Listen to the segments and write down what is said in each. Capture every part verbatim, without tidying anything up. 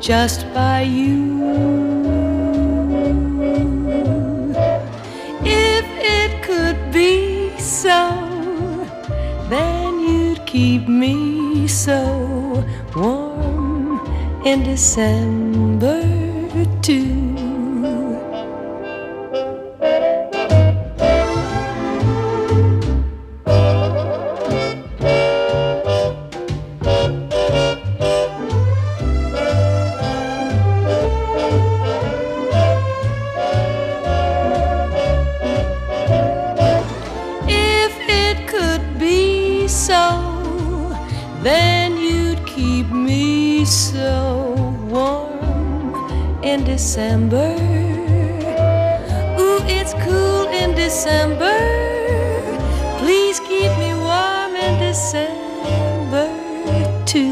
just by you. If it could be so, then you'd keep me so warm in December too. December, ooh, it's cool in December. Please keep me warm in December too.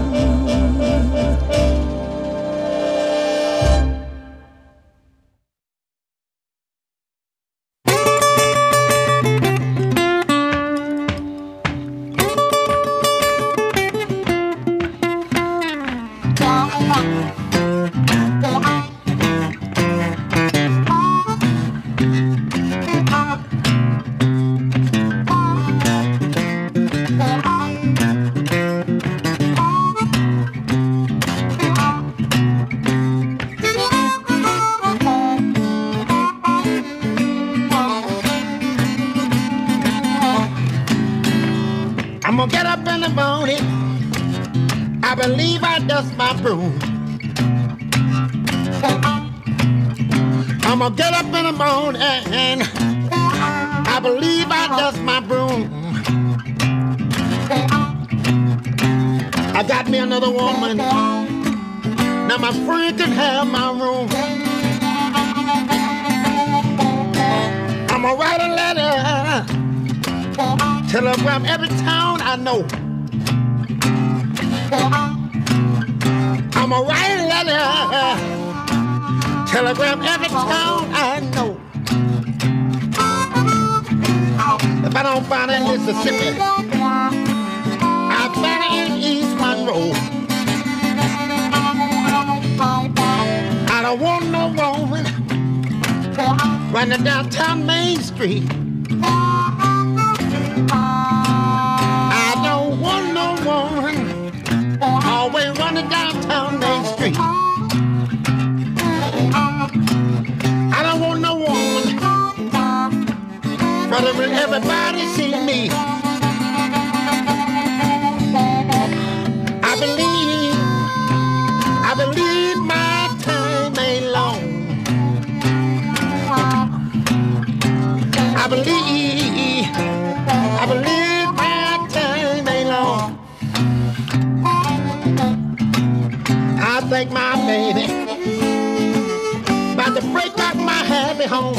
Broom. I'm gonna get up in the morning and I believe I dust my broom. I got me another woman, now my friend can have my room. I'm gonna write a letter, telegram every town I know. I'm a write a letter, telegram every town I know. If I don't find it in Mississippi, I'll find it in East Monroe. I don't want no woman running downtown Main Street. I don't want no woman always running downtown Main Street. I don't want no woman brother, will everybody see me? I believe, I believe my time ain't long. I believe, I believe my time ain't long. I think my baby about to break out my happy home.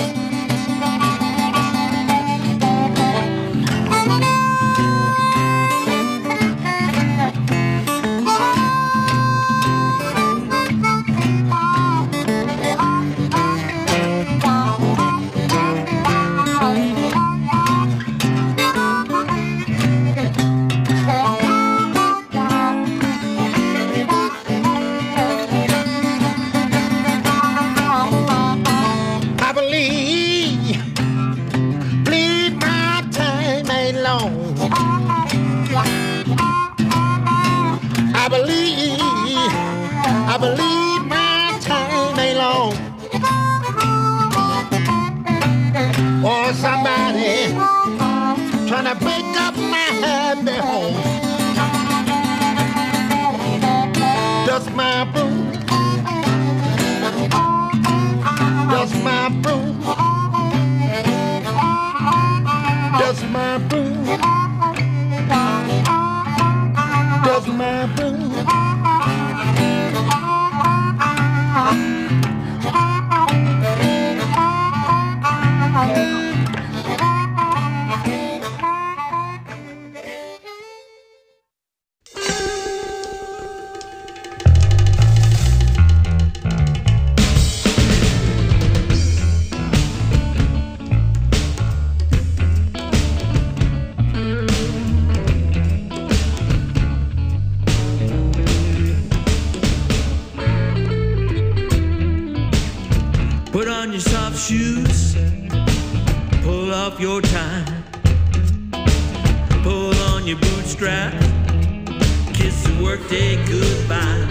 I believe, I believe my time ain't long. Or somebody trying to break up my happy home. Dust my broom, dust my broom, dust my broom, dust my broom. your soft shoes, pull off your tie, pull on your bootstrap, kiss the workday goodbye.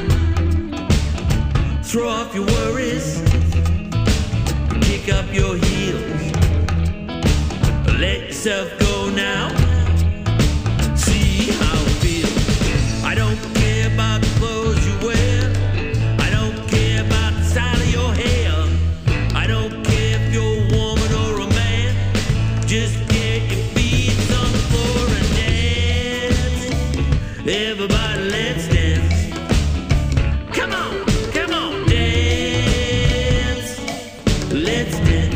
Throw off your worries, kick up your heels, let yourself go now, see how it feels. I don't care about the clothes you wear, I don't care about the style of your hair, I don't care if you're a woman or a man, just get your feet on the floor and dance. Everybody, let's dance. Come on, come on, dance. Let's dance.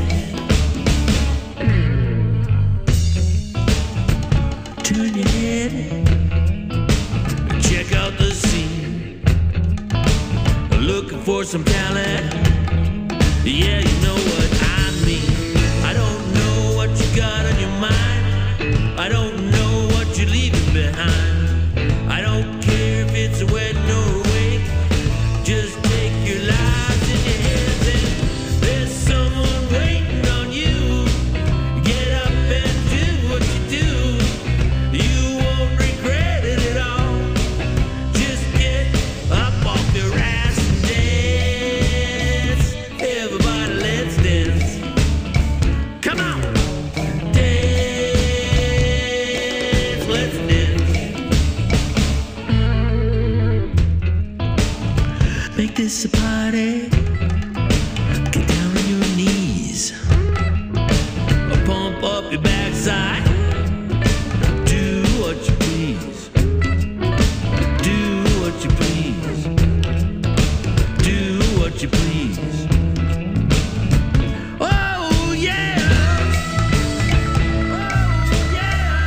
Turn your head, check out the scene. Looking for some talent, yeah, you know what I mean. I don't know what you got on your mind, I don't know what you're leaving behind. I don't care if it's a wedding or a wake, just take your lives in your hands and there's someone waiting on you. Get up and do what you do, you won't regret it at all. Just get up off your ass and dance. Everybody, let's dance. Come on, dance, let's dance. Make this a party, get down on your knees, pump up your backside, do what you please, do what you please, do what you please. Oh yeah, oh yeah.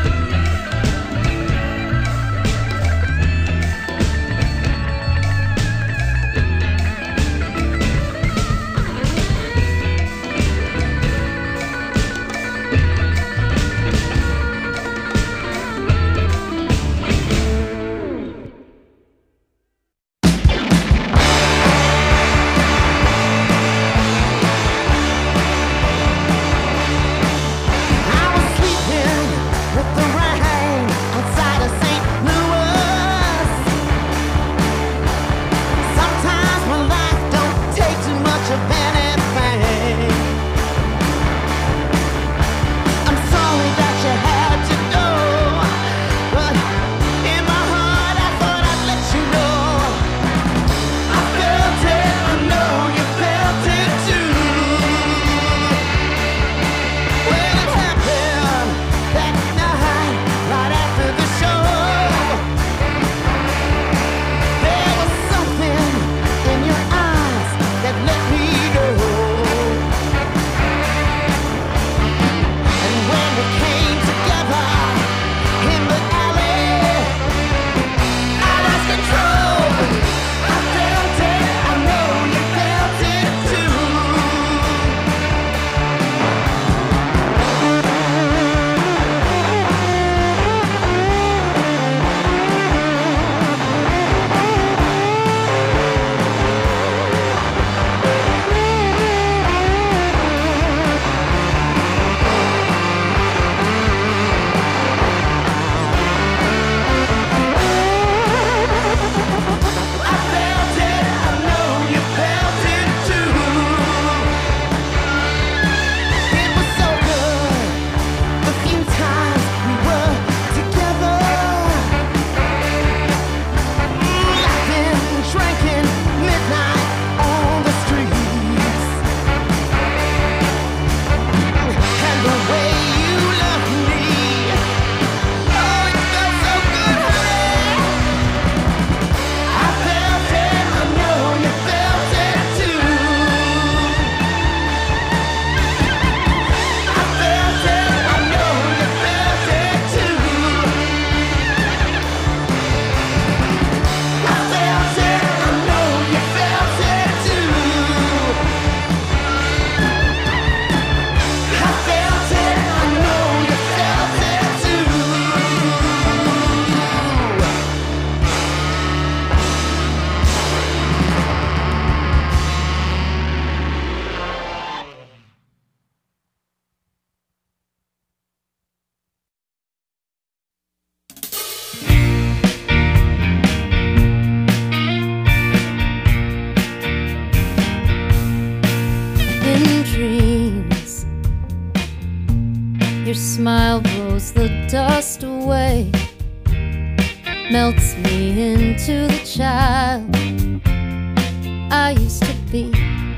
smile blows the dust away, melts me into the child I used to be.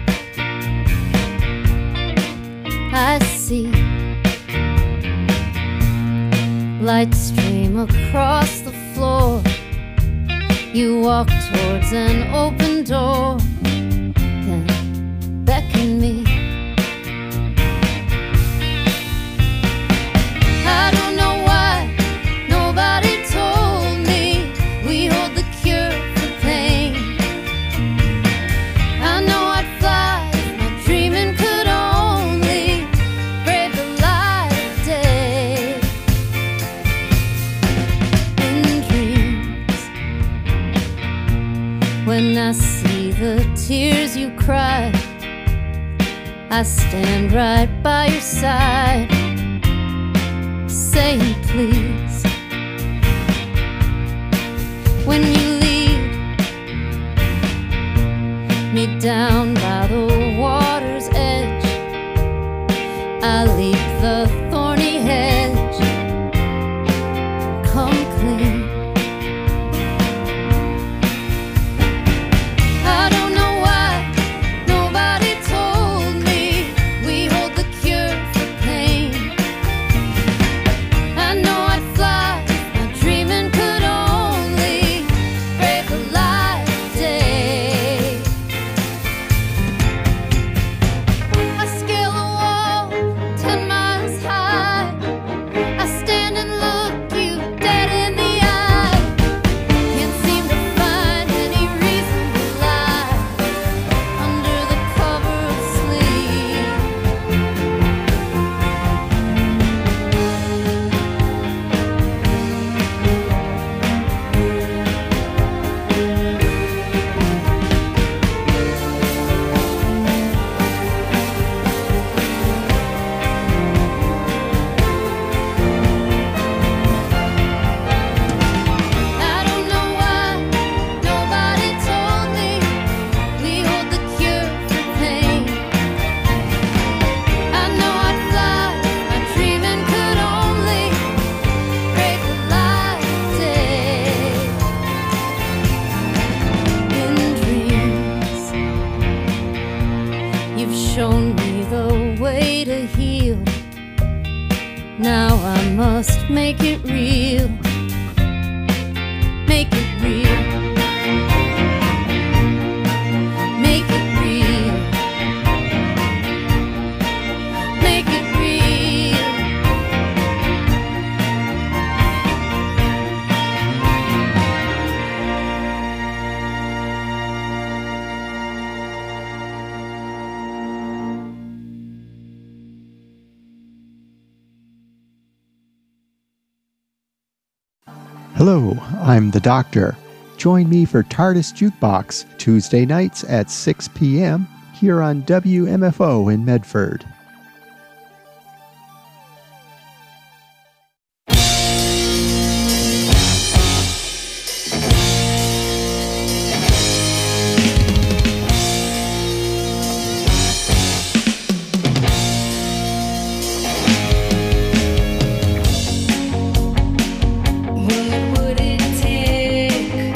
I see light stream across the floor. You walk towards an open door, then beckon me. I don't know why nobody told me we hold the cure for pain. I know I'd fly if my dreaming could only brave the light of day. In dreams, when I see the tears you cry, I stand right by your side, saying please. When you lead me down by the water's edge, I leap the thorny hedge, come clean. I don't know why nobody told me we hold the cure for pain. I know I'd fly if my dreaming could only brave the light of day. I scale a wall ten miles high. I stand and look you dead in the eye. Can't seem to find any reason to lie under the cover of sleep. I don't know why nobody told me we hold the cure for pain. I know I'd fly if my dreaming could only brave the light of day. In dreams, you've shown me the way to heal. Now I must make it real, make it real, make it real, make it real. Hello, I'm the Doctor. Join me for TARDIS Jukebox Tuesday nights at six p m here on W M F O in Medford. What would it take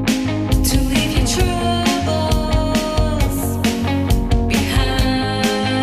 to leave your troubles behind?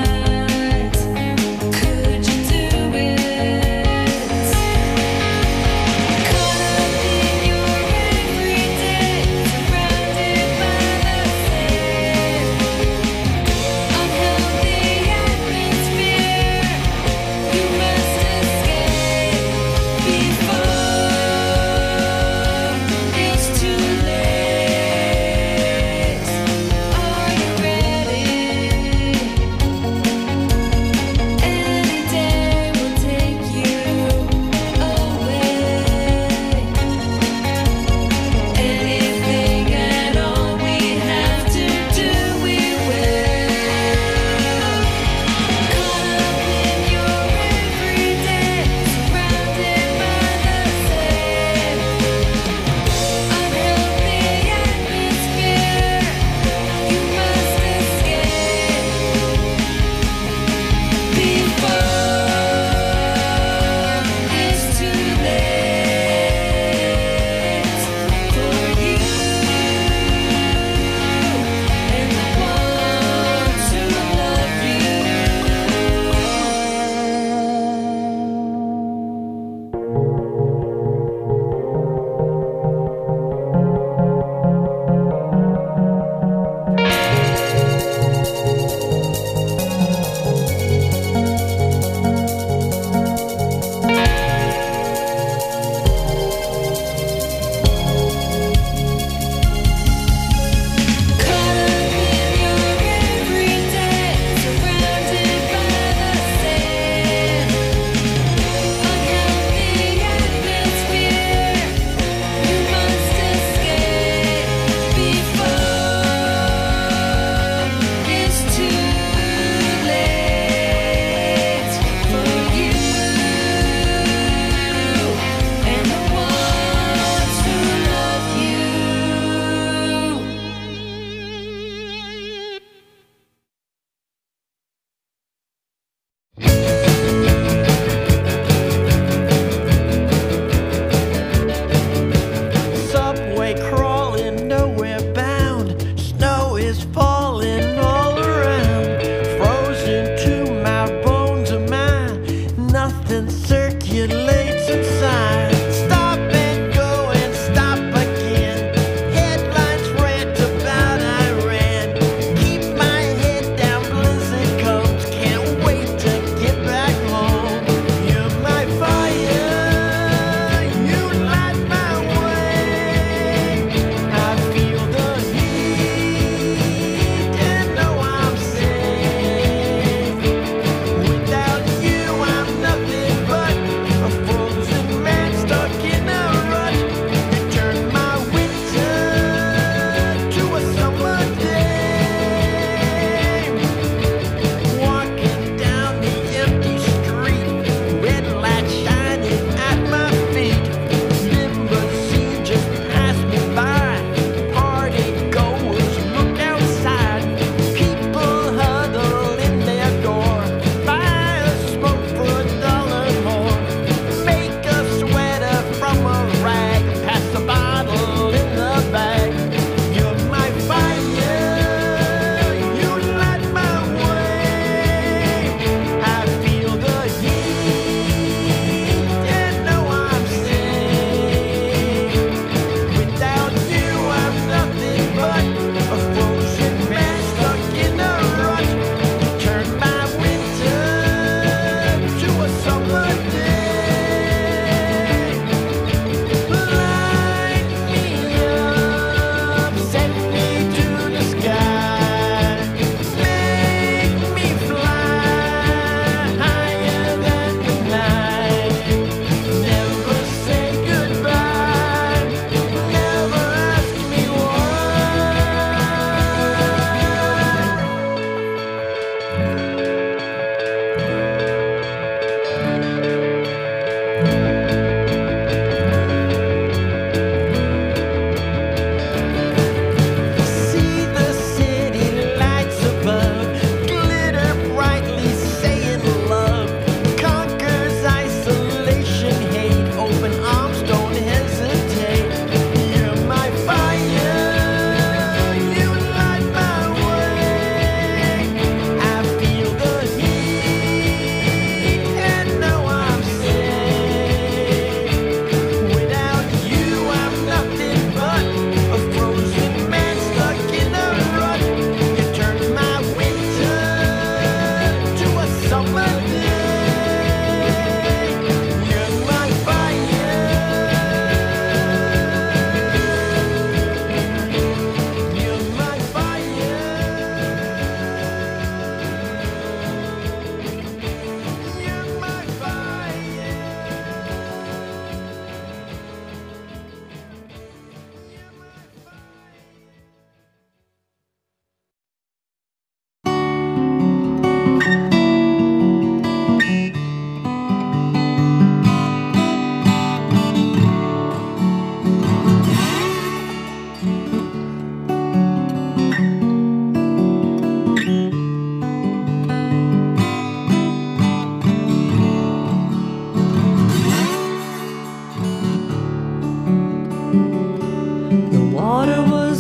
water was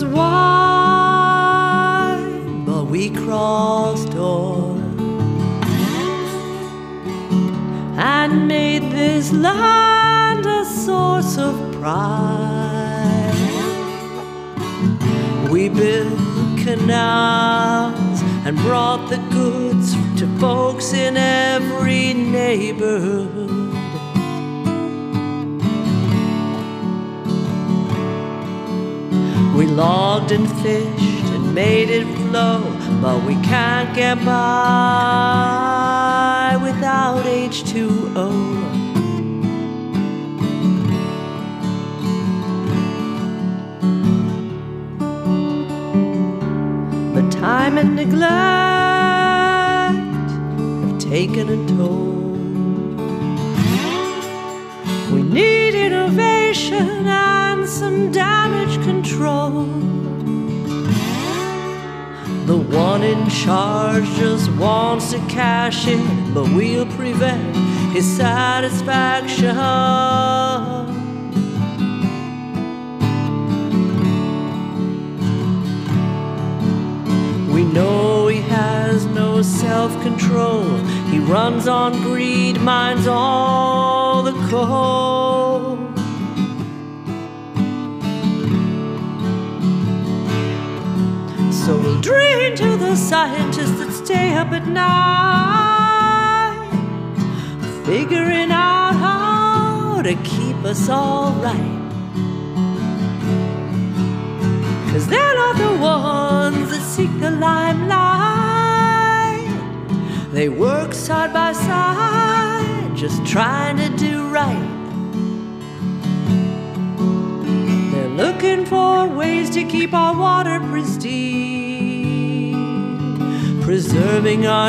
wide, but we crossed o'er and made this land a source of pride. We built canals and brought the goods to folks in every neighborhood. We logged and fished and made it flow, but we can't get by without H two O. But time and neglect have taken a toll. We need innovation and some damage control. The one in charge just wants to cash in, but we'll prevent his satisfaction. We know he has no self-control. He runs on greed, mines all the coal. So we'll drain to the scientists that stay up at night, figuring out how to keep us all right. 'Cause they're not the ones that seek the limelight. They work side by side, just trying to do right. They're looking for ways to keep our water pristine, preserving our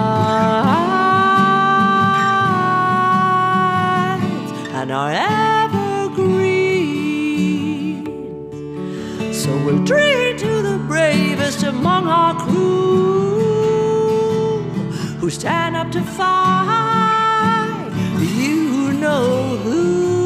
tides and our evergreens. So we'll drain to the bravest among our crew, who stand up to fight, you know who.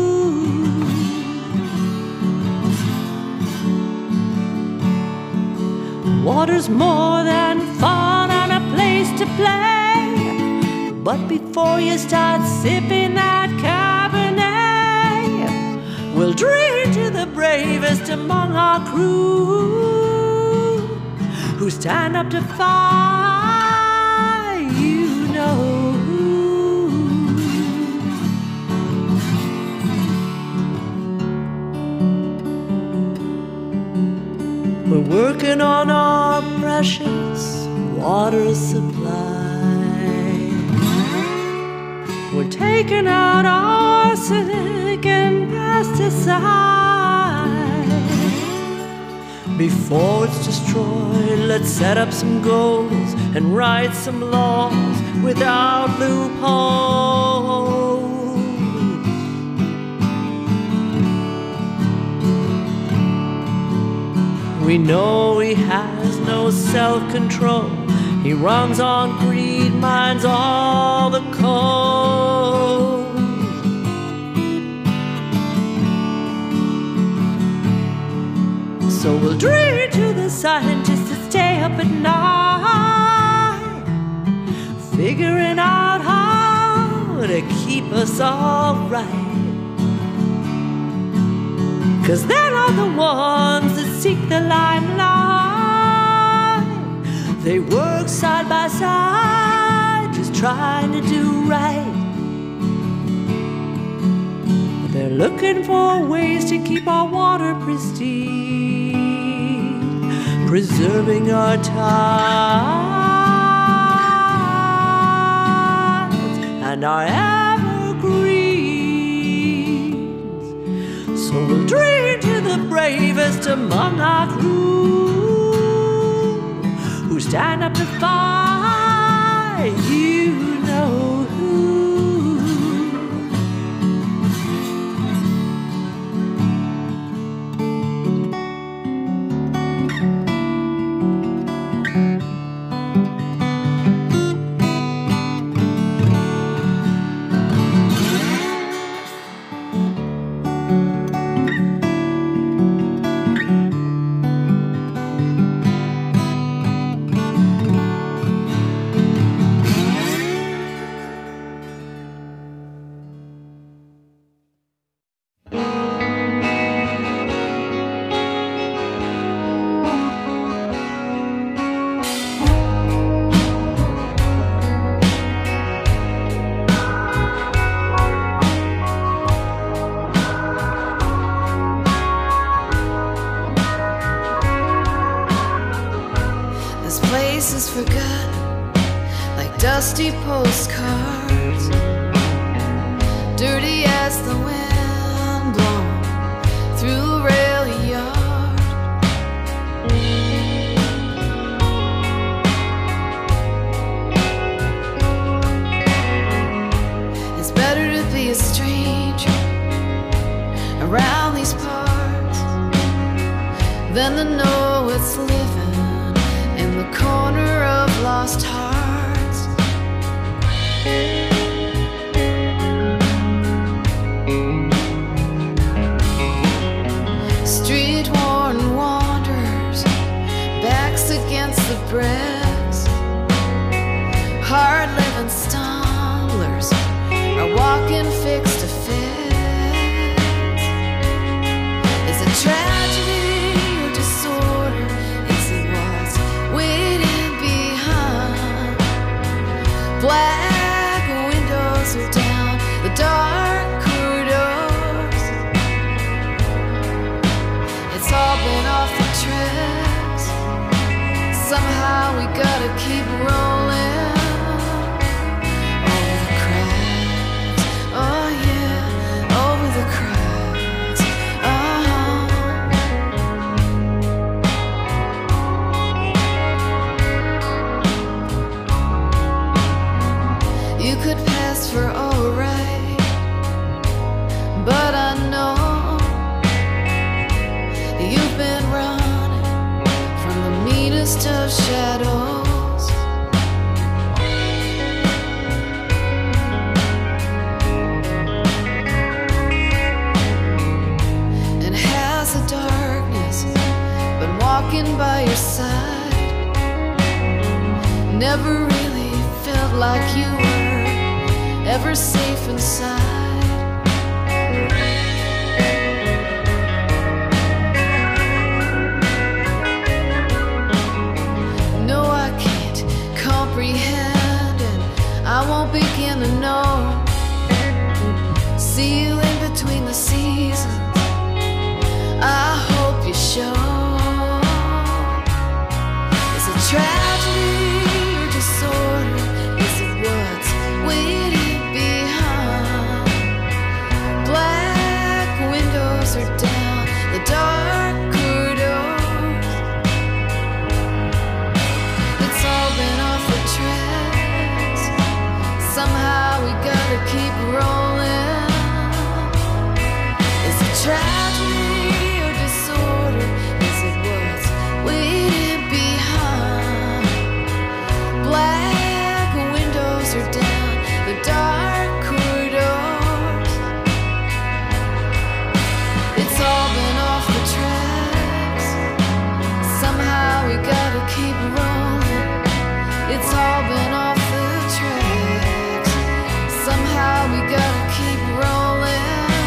Water's more than fun and a place to play, but before you start sipping that Cabernet, we'll drink to the bravest among our crew, who stand up to fight, you know who. We're working on our precious water supply. We're taking out arsenic and pesticides. Before it's destroyed, let's set up some goals and write some laws without loopholes. We know he has no self-control. He runs on greed, mines all the coal. So we'll dream to the scientists that stay up at night, figuring out how to keep us all right. 'Cause they're not the ones that seek the limelight. They work side by side, just trying to do right. They're looking for ways to keep our water pristine, preserving our tides and our evergreens. So we'll dream to the bravest among our crew, who stand up to fight, you know who. faces forgotten, like dusty postcards, dirty as the wind blown through a rail yard. It's better to be a stranger around these parts than to know it's living in the corner of lost hearts. Street worn wanderers, backs against the bricks, hard living stumblers are walking fix to fix. Is it tragedy or disorder? Is it what's waiting behind? Black windows are down the dark corridors. It's all been off the tracks. Somehow we gotta keep rolling over the cracks. Oh yeah, over the cracks. Uh-huh. You could pass for alright, but I know you've been running from the meanest of shadows. And has the darkness been walking by your side? Never really felt like you were ever safe inside. No, I can't comprehend, and I won't begin to know. See you in between the seasons, I hope you show. Is it tragedy or disorder? Is it what's waiting behind? Black windows are down the dark corridors. It's all been off the tracks. Somehow we gotta keep rolling. Is it tragedy or disorder? Is it what's waiting behind? Black windows are down the dark corridors. It's all been off the tracks. Somehow we gotta keep rolling. It's all been off the tracks. Somehow we gotta keep rolling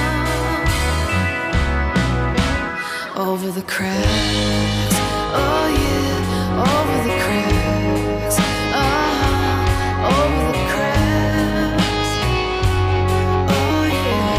over the cracks. Oh yeah, over the cracks. Uh-huh, over the cracks. Oh yeah.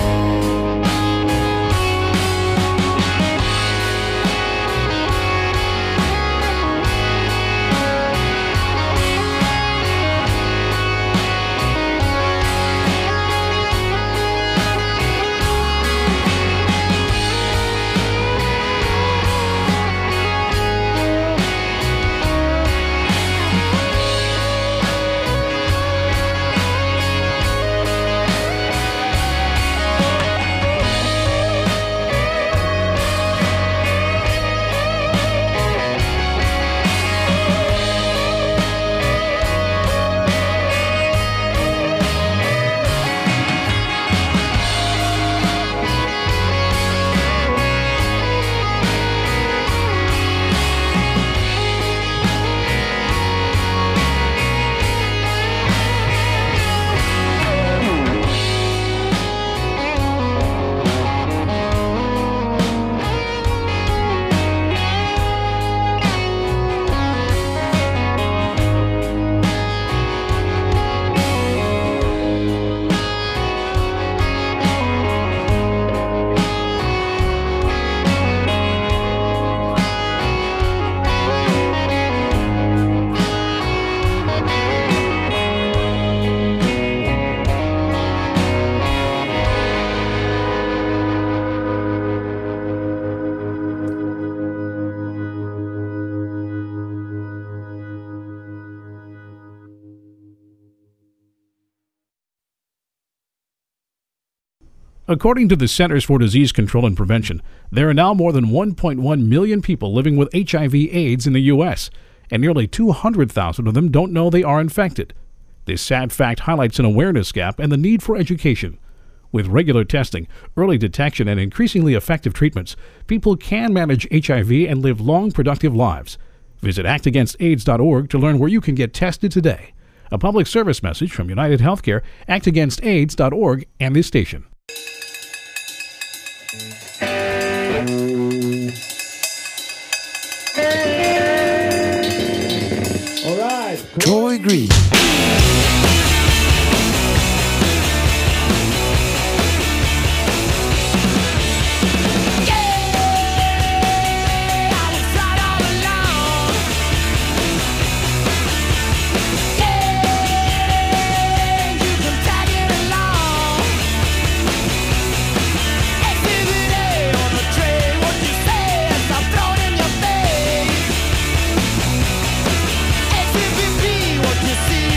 According to the Centers for Disease Control and Prevention, there are now more than one point one million people living with H I V AIDS in the U S, and nearly two hundred thousand of them don't know they are infected. This sad fact highlights an awareness gap and the need for education. With regular testing, early detection, and increasingly effective treatments, people can manage H I V and live long, productive lives. Visit act against aids dot org to learn where you can get tested today. A public service message from United Healthcare, act against aids dot org, and this station. All right. Troy Green. See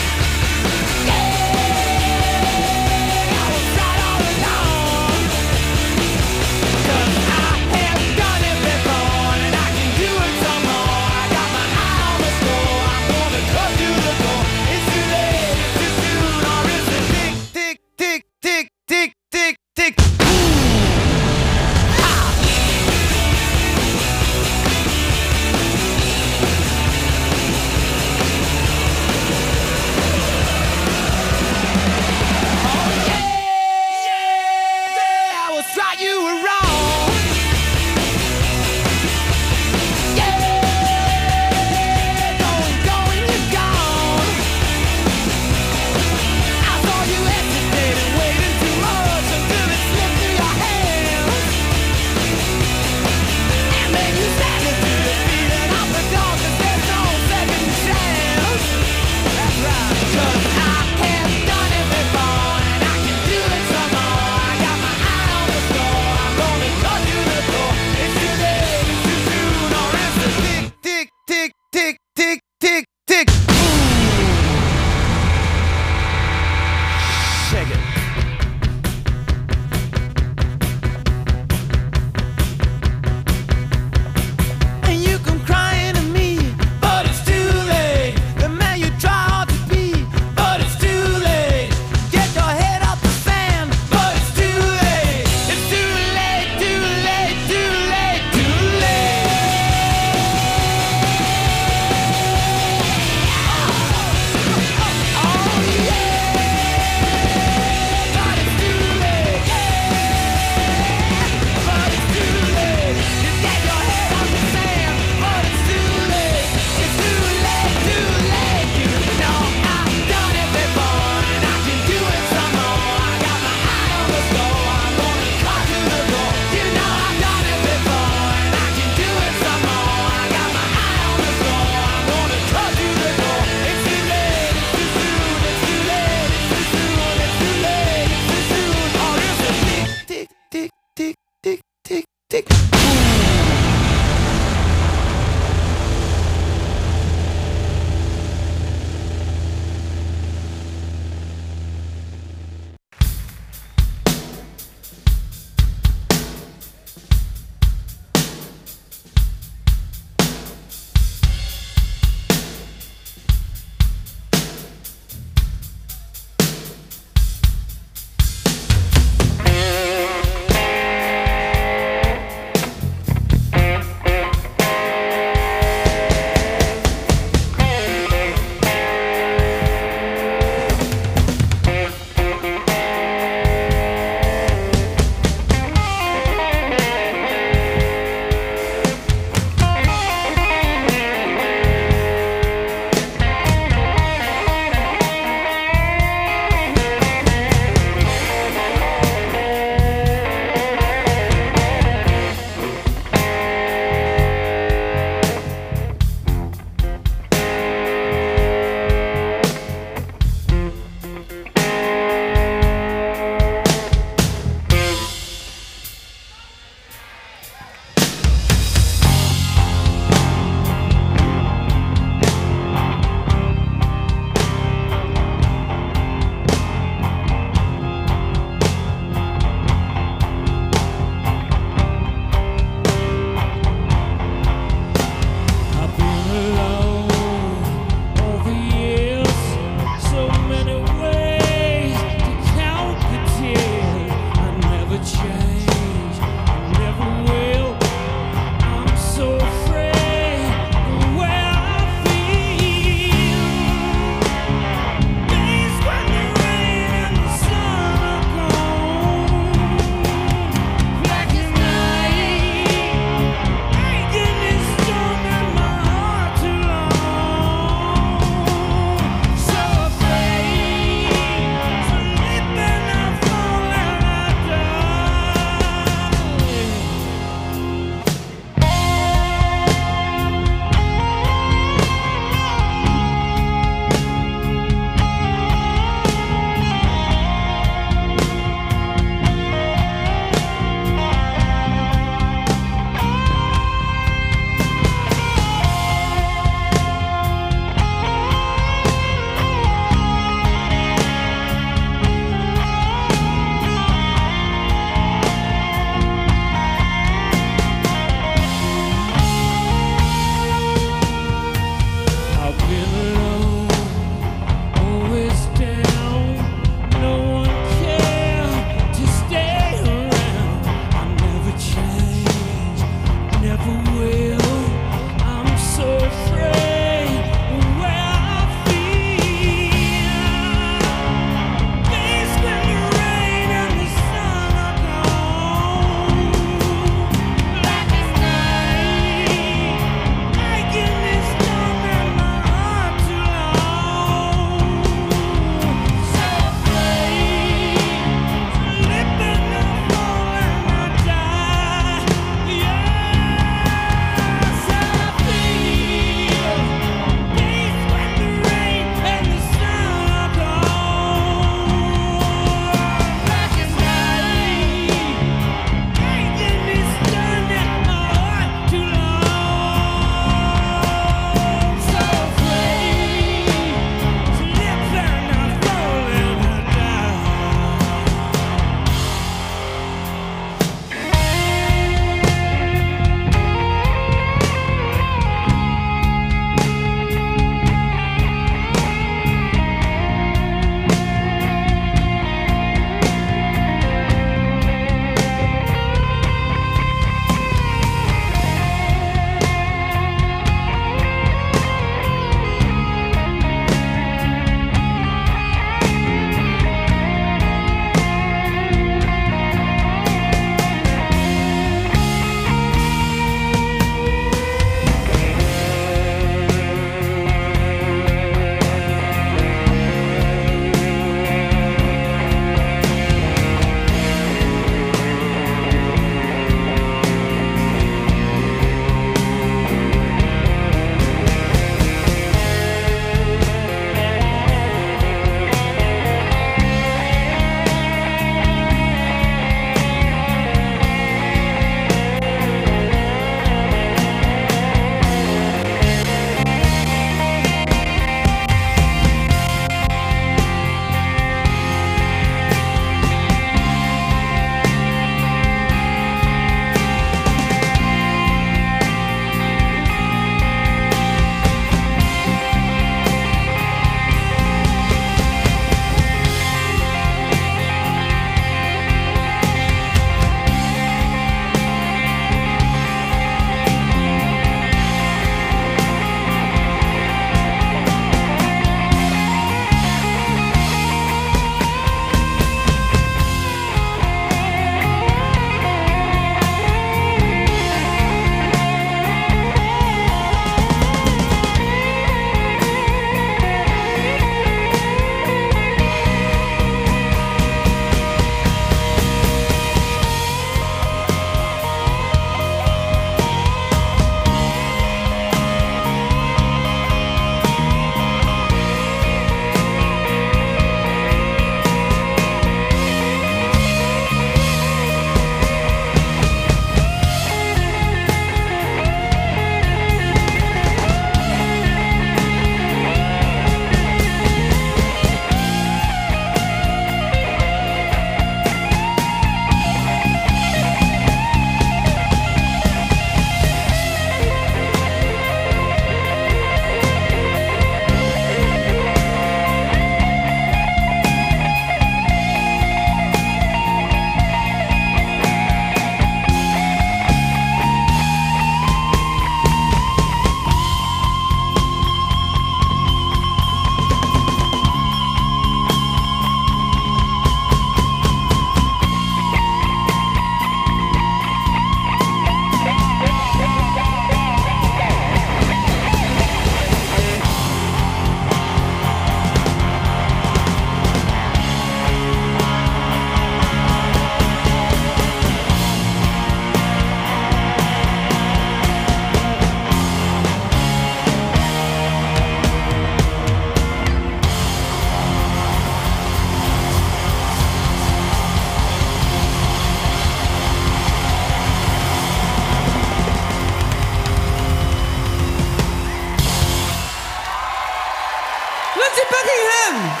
Lindsey Buckingham!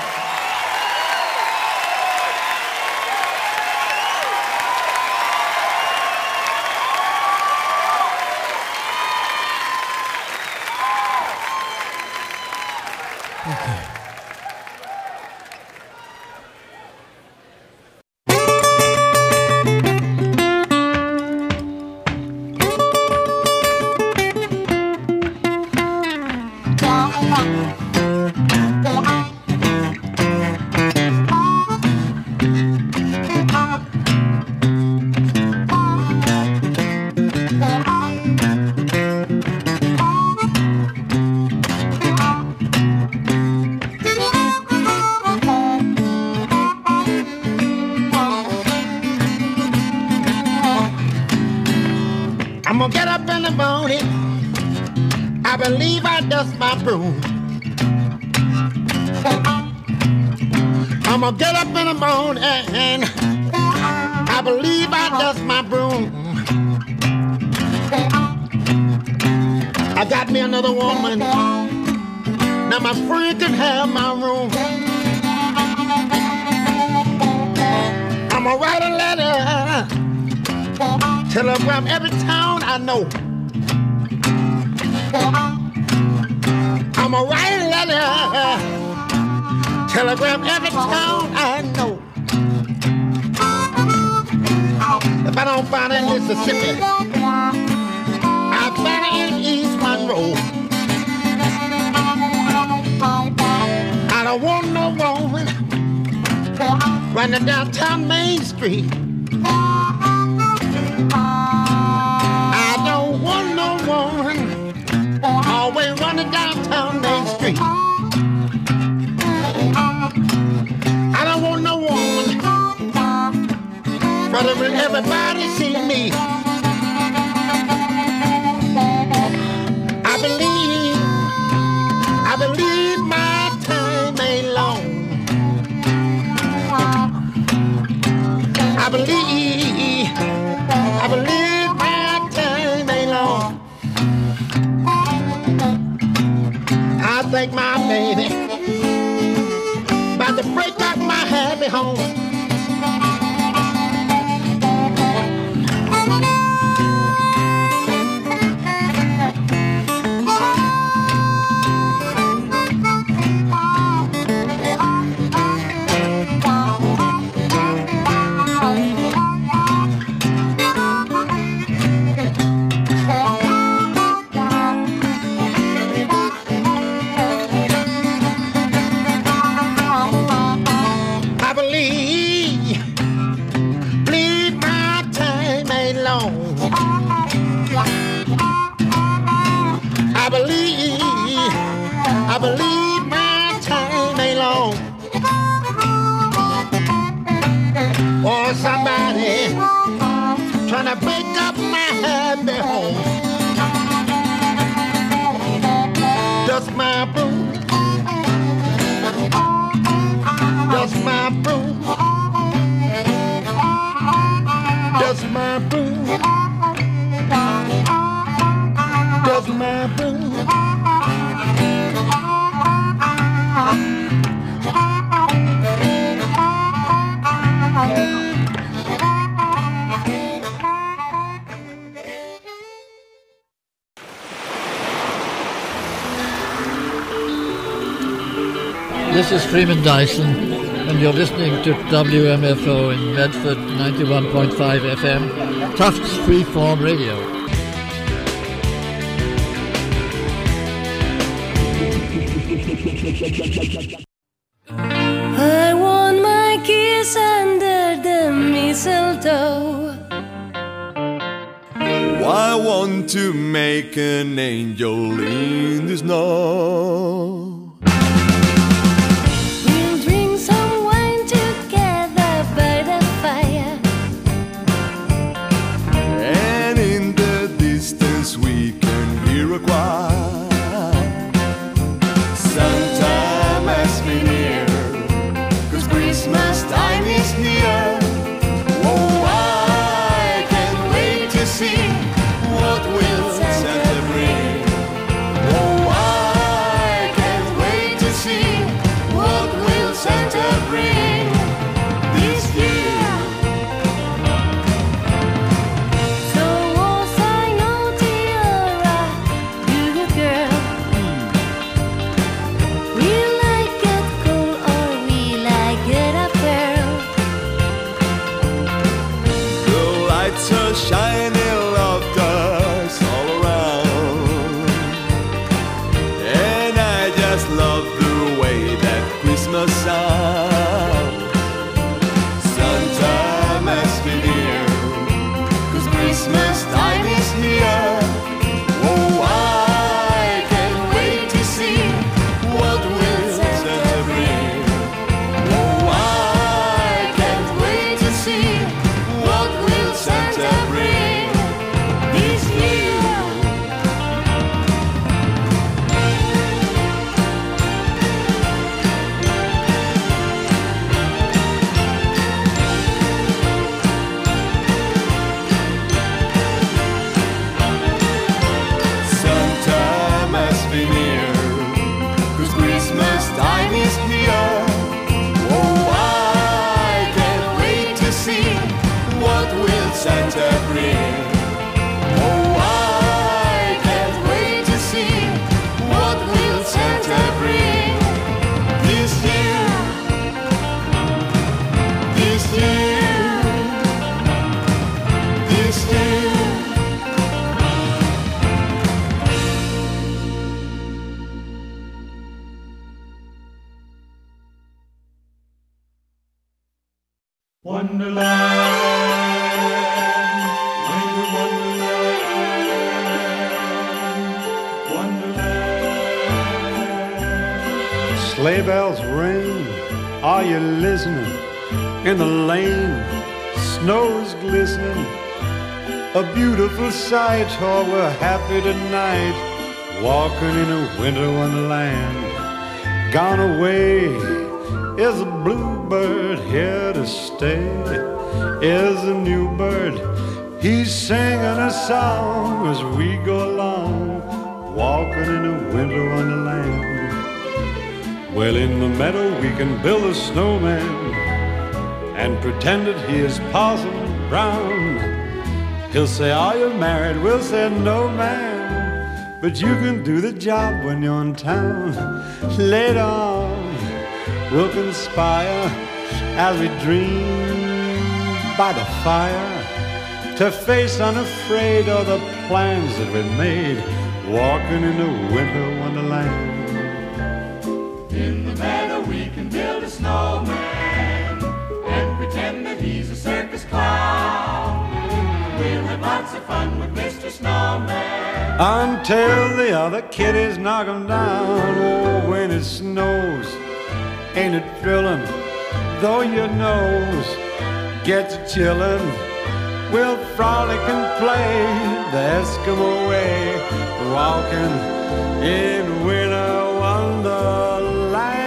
I'm gonna get up in the morning. I believe I dust my broom. I'm gonna get up in the morning and I believe I dust my broom. I got me another woman. Now my friend can have my room. I'm gonna write a letter. Telegram every town I know. I'm a write a letter. Telegram every town I know. If I don't find it in Mississippi, I find it in East Monroe. I don't want no woman running downtown Main Street. I don't want no woman always running downtown Main Street. I don't want no woman brother will everybody see me. I believe, I believe my time ain't long. I believe, I believe my time ain't long. I think my baby about to break up my happy home. I believe, I believe my time ain't long. Or somebody trying to break up my happy home. Dust my broom, dust my broom, dust my broom, dust my broom. This is Freeman Dyson, and you're listening to W M F O in Medford, ninety-one point five F M, Tufts Freeform Radio. I want my kiss under the mistletoe. I want to make an angel in the snow. We'll drink some wine together by the fire, And in the distance we can hear a choir. Santa must be near, 'cause Christmas time is near. Oh, I can't wait to see what will Santa bring. Oh, I can't wait to see Santa bring this year? So was I naughty or a good girl? Will I get cold or will I get a pearl? The lights are shining, loved us all around, and I just love the way that Christmas sound. Santa must be near, 'cause Christmas time is here. Oh, I can't wait to see what will Santa bring. Oh, I can't wait to see what will Santa bring this year. Santa must be near, 'cause Christmas time is here. Oh, I can't wait to see what will Santa bring. Oh, I can't wait to see what will Santa bring this year. This year. This year. Sleigh bells ring, are you listening? In the lane, snow's glistening. A beautiful sight, oh, we're happy tonight, walking in a winter wonderland. Gone away is a bluebird, here to stay is a new bird. He's singing a song as we go along, walking in a winter wonderland. Well, in the meadow we can build a snowman and pretend that he is Parson Brown. He'll say, are you married? We'll say, no, man, but you can do the job when you're in town. Later on, we'll conspire as we dream by the fire to face unafraid all the plans that we made, walking in a winter wonderland. In the meadow we can build a snowman and pretend that he's a circus clown. We'll have lots of fun with Mister Snowman Until the other kiddies knock him down. Oh, when it snows, ain't it thrilling? Though your nose gets chillin', we'll frolic and play the Eskimo way, walking in winter wonderland.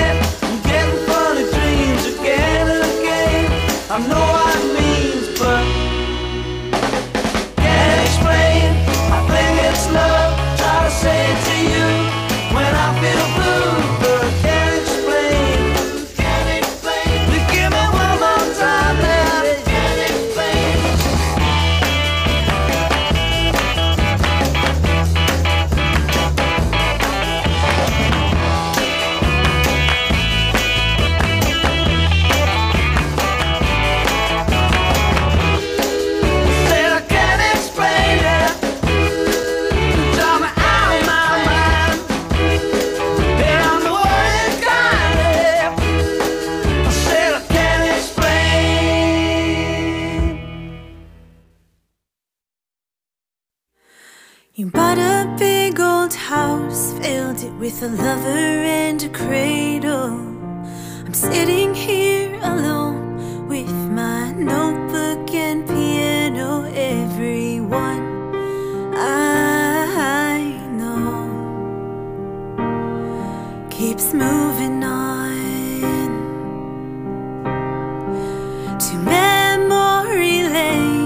I know what it means, but You bought a big old house, filled it with a lover and a cradle. I'm sitting here alone with my notebook and piano. Everyone I know keeps moving on to memory lane.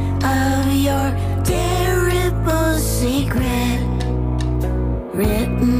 Written